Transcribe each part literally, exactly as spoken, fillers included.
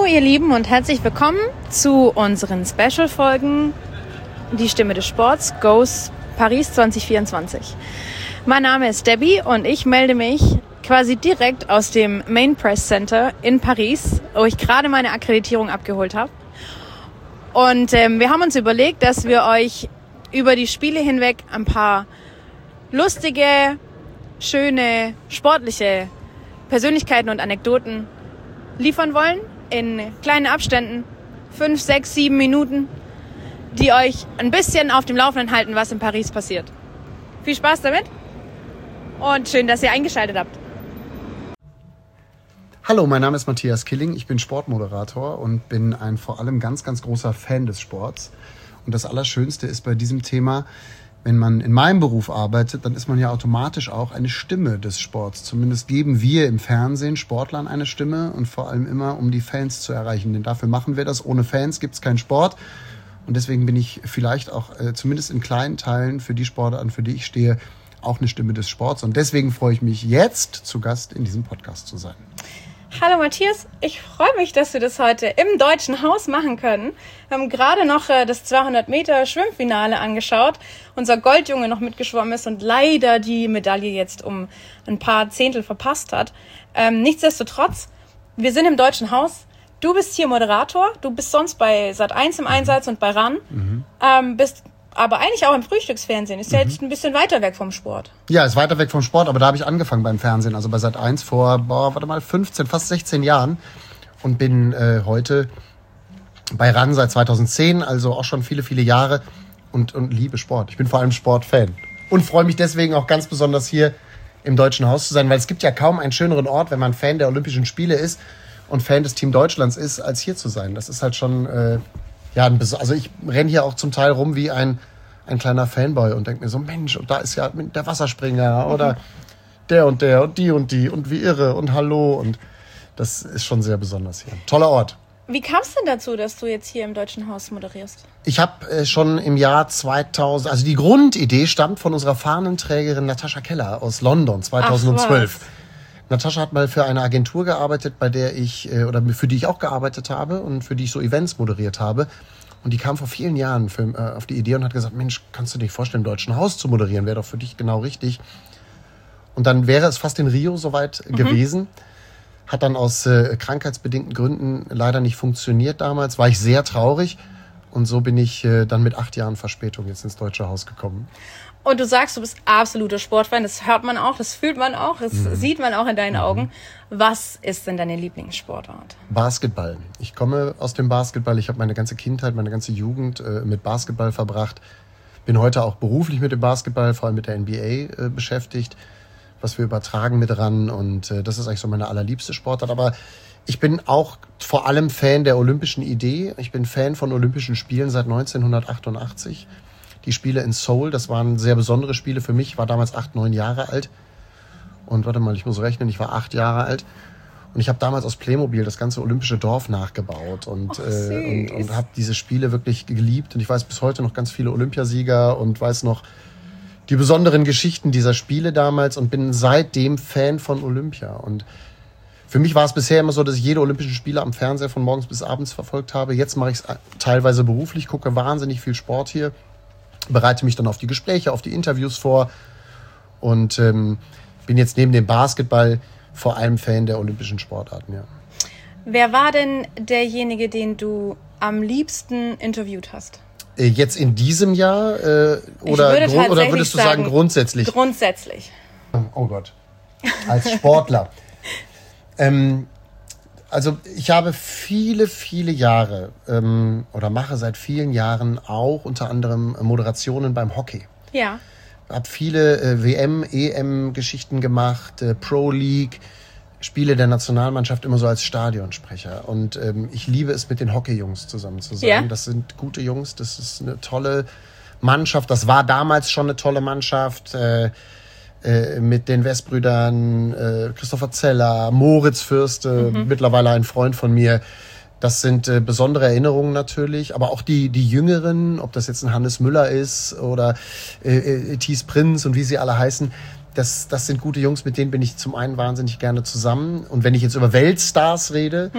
ihr Lieben und herzlich willkommen zu unseren Special-Folgen Die Stimme des Sports Goes Paris zwanzig vierundzwanzig. Mein Name ist Debbie und ich melde mich quasi direkt aus dem Main Press Center in Paris, wo ich gerade meine Akkreditierung abgeholt habe. Und ähm, wir haben uns überlegt, dass wir euch über die Spiele hinweg ein paar lustige, schöne, sportliche Persönlichkeiten und Anekdoten liefern wollen, in kleinen Abständen, fünf, sechs, sieben Minuten, die euch ein bisschen auf dem Laufenden halten, was in Paris passiert. Viel Spaß damit und schön, dass ihr eingeschaltet habt. Hallo, mein Name ist Matthias Killing, ich bin Sportmoderator und bin ein vor allem ganz, ganz großer Fan des Sports. Und das Allerschönste ist bei diesem Thema, wenn man in meinem Beruf arbeitet, dann ist man ja automatisch auch eine Stimme des Sports. Zumindest geben wir im Fernsehen Sportlern eine Stimme und vor allem immer, um die Fans zu erreichen. Denn dafür machen wir das. Ohne Fans gibt es keinen Sport. Und deswegen bin ich vielleicht auch, äh, zumindest in kleinen Teilen, für die Sportarten, für die ich stehe, auch eine Stimme des Sports. Und deswegen freue ich mich jetzt, zu Gast in diesem Podcast zu sein. Hallo Matthias, ich freue mich, dass wir das heute im Deutschen Haus machen können. Wir haben gerade noch äh, das zweihundert Meter Schwimmfinale angeschaut. Unser Goldjunge noch mitgeschwommen ist und leider die Medaille jetzt um ein paar Zehntel verpasst hat. Ähm, nichtsdestotrotz, wir sind im Deutschen Haus. Du bist hier Moderator, du bist sonst bei Sat eins im Einsatz und bei R A N, mhm. ähm, bist aber eigentlich auch im Frühstücksfernsehen. Ist ja mhm. jetzt ein bisschen weiter weg vom Sport. Ja, ist weiter weg vom Sport, aber da habe ich angefangen beim Fernsehen, also bei Sat eins vor, boah, warte mal, fünfzehn, fast sechzehn Jahren und bin äh, heute bei R A N seit zweitausendzehn, also auch schon viele, viele Jahre und, und liebe Sport. Ich bin vor allem Sportfan und freue mich deswegen auch ganz besonders hier im Deutschen Haus zu sein, weil es gibt ja kaum einen schöneren Ort, wenn man Fan der Olympischen Spiele ist und Fan des Team Deutschlands ist, als hier zu sein. Das ist halt schon, äh, ja, ein Bes- also ich renne hier auch zum Teil rum wie ein, ein kleiner Fanboy und denke mir so, Mensch, und da ist ja der Wasserspringer oder der und der und die und die und wie irre und hallo und das ist schon sehr besonders hier. Toller Ort. Wie kam es denn dazu, dass du jetzt hier im Deutschen Haus moderierst? Ich habe äh, schon im Jahr zweitausend, also die Grundidee stammt von unserer Fahnenträgerin Natascha Keller aus London zweitausendzwölf. Natascha hat mal für eine Agentur gearbeitet, bei der ich, äh, oder für die ich auch gearbeitet habe und für die ich so Events moderiert habe. Und die kam vor vielen Jahren für, äh, auf die Idee und hat gesagt, Mensch, kannst du dir vorstellen, im Deutschen Haus zu moderieren? Wäre doch für dich genau richtig. Und dann wäre es fast in Rio soweit mhm. gewesen. Hat dann aus äh, krankheitsbedingten Gründen leider nicht funktioniert damals. War ich sehr traurig. Und so bin ich äh, dann mit acht Jahren Verspätung jetzt ins Deutsche Haus gekommen. Und du sagst, du bist absoluter Sportfan. Das hört man auch, das fühlt man auch, das mhm. sieht man auch in deinen mhm. Augen. Was ist denn deine Lieblingssportart? Basketball. Ich komme aus dem Basketball. Ich habe meine ganze Kindheit, meine ganze Jugend äh, mit Basketball verbracht. Bin heute auch beruflich mit dem Basketball, vor allem mit der N B A äh, beschäftigt, was wir übertragen mit R A N. Und äh, das ist eigentlich so meine allerliebste Sportart. Aber ich bin auch vor allem Fan der olympischen Idee. Ich bin Fan von Olympischen Spielen seit neunzehnhundertachtundachtzig. Die Spiele in Seoul, das waren sehr besondere Spiele für mich. Ich war damals acht, neun Jahre alt. Und warte mal, ich muss rechnen, ich war acht Jahre alt. Und ich habe damals aus Playmobil das ganze olympische Dorf nachgebaut. Und, oh, äh, und, und habe diese Spiele wirklich geliebt. Und ich weiß bis heute noch ganz viele Olympiasieger und weiß noch die besonderen Geschichten dieser Spiele damals. Und bin seitdem Fan von Olympia. Und für mich war es bisher immer so, dass ich jede Olympischen Spiele am Fernseher von morgens bis abends verfolgt habe. Jetzt mache ich es teilweise beruflich, gucke wahnsinnig viel Sport hier. Bereite mich dann auf die Gespräche, auf die Interviews vor und ähm, bin jetzt neben dem Basketball vor allem Fan der olympischen Sportarten. Ja. Wer war denn derjenige, den du am liebsten interviewt hast? Äh, jetzt in diesem Jahr äh, oder, würde gru- oder würdest du sagen, sagen grundsätzlich? Grundsätzlich. Oh Gott, als Sportler. ähm, Also ich habe viele, viele Jahre ähm, oder mache seit vielen Jahren auch unter anderem Moderationen beim Hockey. Ja. Habe viele äh, W M, E M-Geschichten gemacht, äh, Pro League, Spiele der Nationalmannschaft immer so als Stadionsprecher. Und ähm, ich liebe es, mit den Hockey-Jungs zusammen zu sein. Ja. Das sind gute Jungs, das ist eine tolle Mannschaft. Das war damals schon eine tolle Mannschaft. Äh, Äh, mit den Westbrüdern, äh, Christopher Zeller, Moritz Fürste, mhm. mittlerweile ein Freund von mir. Das sind äh, besondere Erinnerungen natürlich, aber auch die die Jüngeren, ob das jetzt ein Hannes Müller ist oder äh, äh, Thies Prinz und wie sie alle heißen, das, das sind gute Jungs, mit denen bin ich zum einen wahnsinnig gerne zusammen. Und wenn ich jetzt über Weltstars rede, mhm.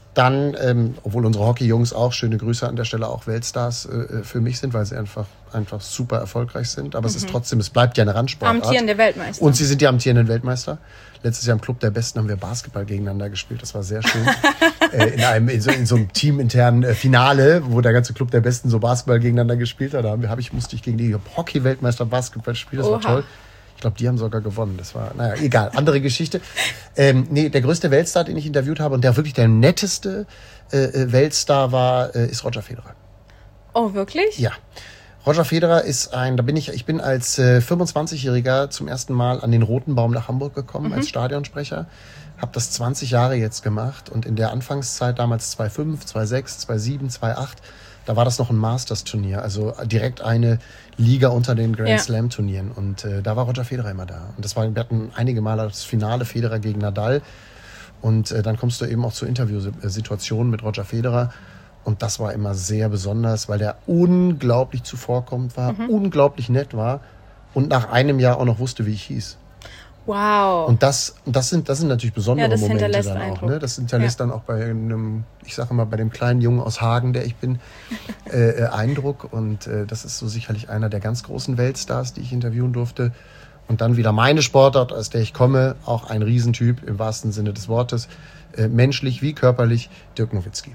dann, ähm, obwohl unsere Hockey-Jungs auch, schöne Grüße an der Stelle, auch Weltstars äh, für mich sind, weil sie einfach, einfach super erfolgreich sind. Aber mhm. es ist trotzdem, es bleibt ja eine Randsportart. Amtierende Weltmeister. Und sie sind die amtierenden Weltmeister. Letztes Jahr im Club der Besten haben wir Basketball gegeneinander gespielt. Das war sehr schön. äh, in, einem, in, so, in so einem teaminternen äh, Finale, wo der ganze Club der Besten so Basketball gegeneinander gespielt hat. Da hab ich, musste ich gegen die Hockey-Weltmeister Basketball spielen. Das Oha. war toll. Ich glaube, die haben sogar gewonnen. Das war, naja, egal, andere Geschichte. Ähm, nee, der größte Weltstar, den ich interviewt habe und der wirklich der netteste äh, Weltstar war, äh, ist Roger Federer. Oh, wirklich? Ja. Roger Federer ist ein, da bin ich, ich bin als äh, fünfundzwanzigjähriger zum ersten Mal an den Roten Baum nach Hamburg gekommen, mhm. als Stadionsprecher. Habe das zwanzig Jahre jetzt gemacht und in der Anfangszeit, damals zweitausendfünf, zweitausendsechs, zweitausendsieben, zweitausendacht, da war das noch ein Masters-Turnier, also direkt eine Liga unter den Grand ja. Slam-Turnieren. Und äh, da war Roger Federer immer da. Und das war, wir hatten einige Male das Finale Federer gegen Nadal. Und äh, dann kommst du eben auch zu Interviewsituationen mit Roger Federer. Und das war immer sehr besonders, weil der unglaublich zuvorkommend war, mhm. unglaublich nett war und nach einem Jahr auch noch wusste, wie ich hieß. Wow. Und das, das, sind, das sind natürlich besondere ja, das Momente hinterlässt dann Eindruck. auch. Ne? Das hinterlässt ja. dann auch bei einem, ich sage mal, bei dem kleinen Jungen aus Hagen, der ich bin, äh, Eindruck. Und äh, das ist so sicherlich einer der ganz großen Weltstars, die ich interviewen durfte. Und dann wieder meine Sportart, aus der ich komme, auch ein Riesentyp im wahrsten Sinne des Wortes, äh, menschlich wie körperlich, Dirk Nowitzki.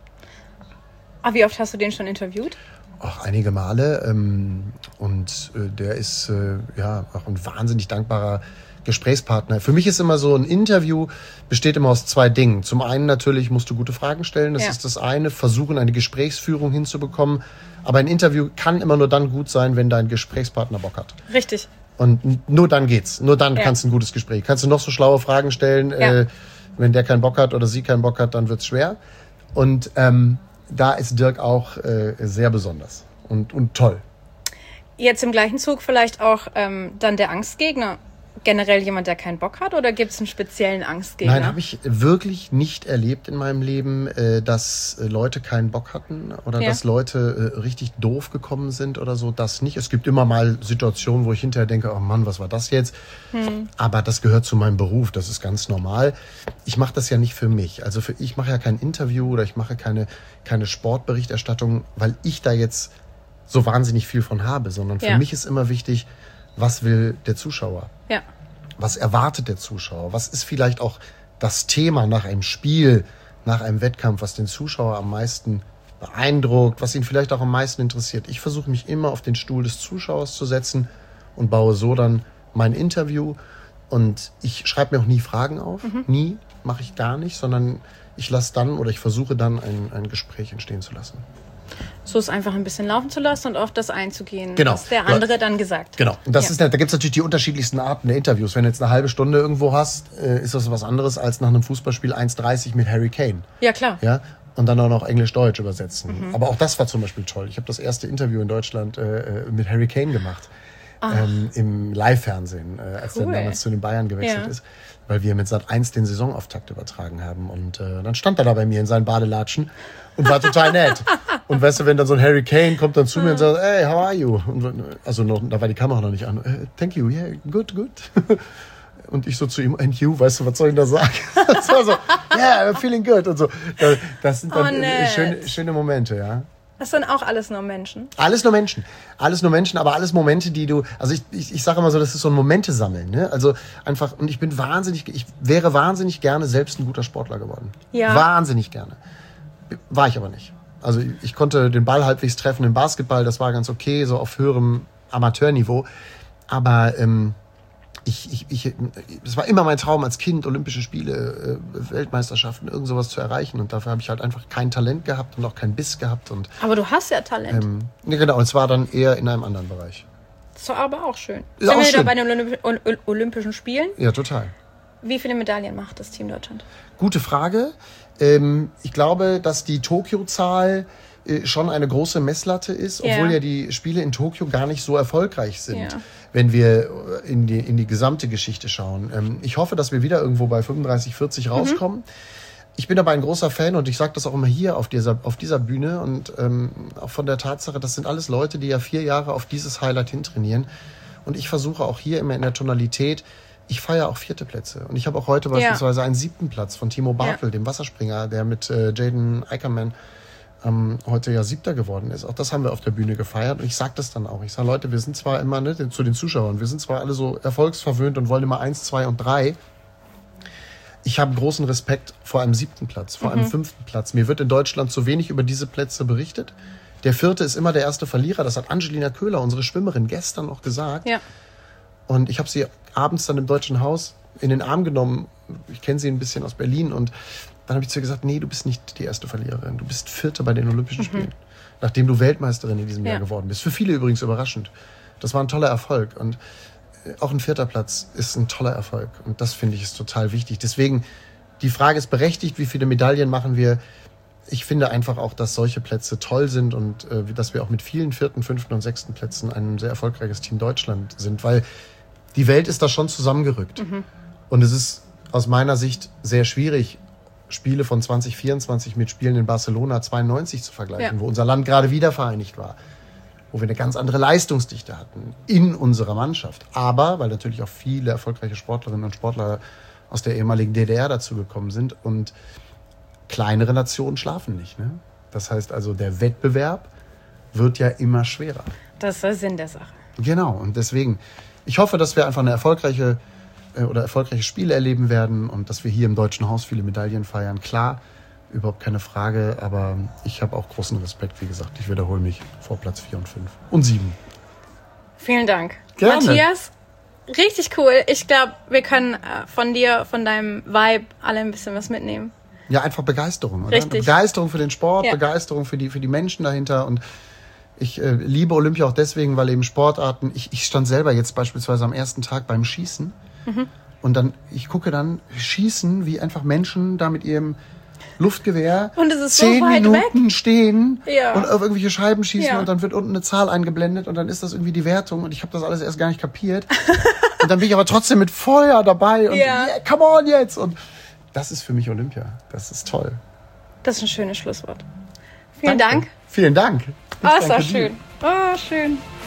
Ah, wie oft hast du den schon interviewt? Auch einige Male. Ähm, und äh, der ist äh, ja auch ein wahnsinnig dankbarer Gesprächspartner. Für mich ist immer so, ein Interview besteht immer aus zwei Dingen. Zum einen natürlich musst du gute Fragen stellen, das ja. ist das eine, versuchen eine Gesprächsführung hinzubekommen. Aber ein Interview kann immer nur dann gut sein, wenn dein Gesprächspartner Bock hat. Richtig. Und nur dann geht's. Nur dann ja. kannst du ein gutes Gespräch. Kannst du noch so schlaue Fragen stellen, ja. äh, wenn der keinen Bock hat oder sie keinen Bock hat, dann wird's schwer. Und ähm, da ist Dirk auch äh, sehr besonders und, und toll. Jetzt im gleichen Zug vielleicht auch ähm, dann der Angstgegner. Generell jemand, der keinen Bock hat, oder gibt es einen speziellen Angstgegner? Nein, habe ich wirklich nicht erlebt in meinem Leben, äh, dass äh, Leute keinen Bock hatten oder ja. dass Leute äh, richtig doof gekommen sind oder so. Das nicht. Es gibt immer mal Situationen, wo ich hinterher denke, oh Mann, was war das jetzt? Hm. Aber das gehört zu meinem Beruf, das ist ganz normal. Ich mache das ja nicht für mich. Also für, ich mache ja kein Interview oder ich mache keine, keine Sportberichterstattung, weil ich da jetzt so wahnsinnig viel von habe, sondern für ja. mich ist immer wichtig, was will der Zuschauer? Ja. Was erwartet der Zuschauer? Was ist vielleicht auch das Thema nach einem Spiel, nach einem Wettkampf, was den Zuschauer am meisten beeindruckt, was ihn vielleicht auch am meisten interessiert? Ich versuche mich immer auf den Stuhl des Zuschauers zu setzen und baue so dann mein Interview. Und ich schreibe mir auch nie Fragen auf. Mhm. Nie, mache ich gar nicht, sondern ich lasse dann oder ich versuche dann ein, ein Gespräch entstehen zu lassen. So es einfach ein bisschen laufen zu lassen und auf das einzugehen, genau. was der andere dann gesagt hat. Genau. Und das ja. ist, da gibt es natürlich die unterschiedlichsten Arten der Interviews. Wenn du jetzt eine halbe Stunde irgendwo hast, ist das was anderes als nach einem Fußballspiel eins dreißig mit Harry Kane. Ja, klar. Ja? Und dann auch noch Englisch-Deutsch übersetzen. Mhm. Aber auch das war zum Beispiel toll. Ich habe das erste Interview in Deutschland äh, mit Harry Kane gemacht. Ähm, im Live-Fernsehen, äh, als cool. er damals zu den Bayern gewechselt ja. ist. Weil wir mit Sat eins den Saisonauftakt übertragen haben. Und äh, dann stand er da bei mir in seinen Badelatschen und war total nett. Und weißt du, wenn dann so ein Harry Kane kommt dann zu mir und sagt, hey, how are you? Und, also noch, da war die Kamera noch nicht an. Uh, thank you, yeah, good, good. Und ich so zu ihm, and you, weißt du, was soll ich da sagen? Das war so, yeah, I'm feeling good. Und so. Das sind dann oh, schöne, schöne Momente, ja. Das sind auch alles nur Menschen. Alles nur Menschen. Alles nur Menschen, aber alles Momente, die du, also ich, ich, ich sage immer so, das ist so ein Momente sammeln, ne? Also einfach, und ich bin wahnsinnig, ich wäre wahnsinnig gerne selbst ein guter Sportler geworden. Ja. Wahnsinnig gerne. War ich aber nicht. Also ich, ich konnte den Ball halbwegs treffen im Basketball, das war ganz okay, so auf höherem Amateurniveau. Aber ähm, ich, ich, ich, es war immer mein Traum als Kind, Olympische Spiele, äh, Weltmeisterschaften, irgend sowas zu erreichen. Und dafür habe ich halt einfach kein Talent gehabt und auch keinen Biss gehabt. Und, aber du hast ja Talent. Ähm, ja, genau, und zwar dann eher in einem anderen Bereich. Das war aber auch schön. Ist Sind auch wir schön. wieder bei den Olymp- Olympischen Spielen? Ja, total. Wie viele Medaillen macht das Team Deutschland? Gute Frage. Ähm, ich glaube, dass die Tokio-Zahl äh, schon eine große Messlatte ist, obwohl ja. ja die Spiele in Tokio gar nicht so erfolgreich sind. Ja. Wenn wir in die, in die gesamte Geschichte schauen. Ähm, ich hoffe, dass wir wieder irgendwo bei fünfunddreißig, vierzig rauskommen. Mhm. Ich bin aber ein großer Fan und ich sage das auch immer hier auf dieser, auf dieser Bühne und ähm, auch von der Tatsache, das sind alles Leute, die ja vier Jahre auf dieses Highlight hintrainieren. Und ich versuche auch hier immer in der Tonalität ich feiere auch vierte Plätze. Und ich habe auch heute ja. beispielsweise einen siebten Platz von Timo Bartel, ja. dem Wasserspringer, der mit äh, Jaden Eickerman ähm, heute ja Siebter geworden ist. Auch das haben wir auf der Bühne gefeiert. Und ich sage das dann auch. Ich sage, Leute, wir sind zwar immer, ne, zu den Zuschauern, wir sind zwar alle so erfolgsverwöhnt und wollen immer eins, zwei und drei. Ich habe großen Respekt vor einem siebten Platz, vor mhm. einem fünften Platz. Mir wird in Deutschland zu wenig über diese Plätze berichtet. Der vierte ist immer der erste Verlierer. Das hat Angelina Köhler, unsere Schwimmerin, gestern noch gesagt. Ja. Und ich habe sie abends dann im Deutschen Haus in den Arm genommen. Ich kenne sie ein bisschen aus Berlin. Und dann habe ich zu ihr gesagt, nee, du bist nicht die erste Verliererin. Du bist Vierte bei den Olympischen Spielen. Mhm. Nachdem du Weltmeisterin in diesem ja. Jahr geworden bist. Für viele übrigens überraschend. Das war ein toller Erfolg. Und auch ein vierter Platz ist ein toller Erfolg. Und das finde ich ist total wichtig. Deswegen, die Frage ist berechtigt, wie viele Medaillen machen wir? Ich finde einfach auch, dass solche Plätze toll sind und äh, dass wir auch mit vielen vierten, fünften und sechsten Plätzen ein sehr erfolgreiches Team Deutschland sind. Weil die Welt ist da schon zusammengerückt. Mhm. Und es ist aus meiner Sicht sehr schwierig, Spiele von zwanzig vierundzwanzig mit Spielen in Barcelona zweiundneunzig zu vergleichen, ja. wo unser Land gerade wieder vereinigt war. Wo wir eine ganz andere Leistungsdichte hatten in unserer Mannschaft. Aber, weil natürlich auch viele erfolgreiche Sportlerinnen und Sportler aus der ehemaligen D D R dazu gekommen sind und kleinere Nationen schlafen nicht. Ne? Das heißt also, der Wettbewerb wird ja immer schwerer. Das ist der Sinn der Sache. Genau, und deswegen, ich hoffe, dass wir einfach eine erfolgreiche äh, oder erfolgreiche Spiele erleben werden und dass wir hier im Deutschen Haus viele Medaillen feiern. Klar, überhaupt keine Frage, aber ich habe auch großen Respekt, wie gesagt. Ich wiederhole mich vor Platz vier und fünf und sieben. Vielen Dank. Gerne. Matthias, richtig cool. Ich glaube, wir können von dir, von deinem Vibe alle ein bisschen was mitnehmen. Ja, einfach Begeisterung. Oder? Richtig. Begeisterung für den Sport, ja. Begeisterung für die, für die Menschen dahinter. Und ich äh, liebe Olympia auch deswegen, weil eben Sportarten, ich, ich stand selber jetzt beispielsweise am ersten Tag beim Schießen mhm. und dann, ich gucke dann Schießen, wie einfach Menschen da mit ihrem Luftgewehr und es ist zehn so weit Minuten weg. stehen ja. und auf irgendwelche Scheiben schießen ja. und dann wird unten eine Zahl eingeblendet und dann ist das irgendwie die Wertung und ich habe das alles erst gar nicht kapiert. Und dann bin ich aber trotzdem mit Feuer dabei und ja. yeah, come on jetzt! Und das ist für mich Olympia. Das ist toll. Das ist ein schönes Schlusswort. Vielen Danke. Dank. Vielen Dank. Ich oh, ist das schön. Oh, schön.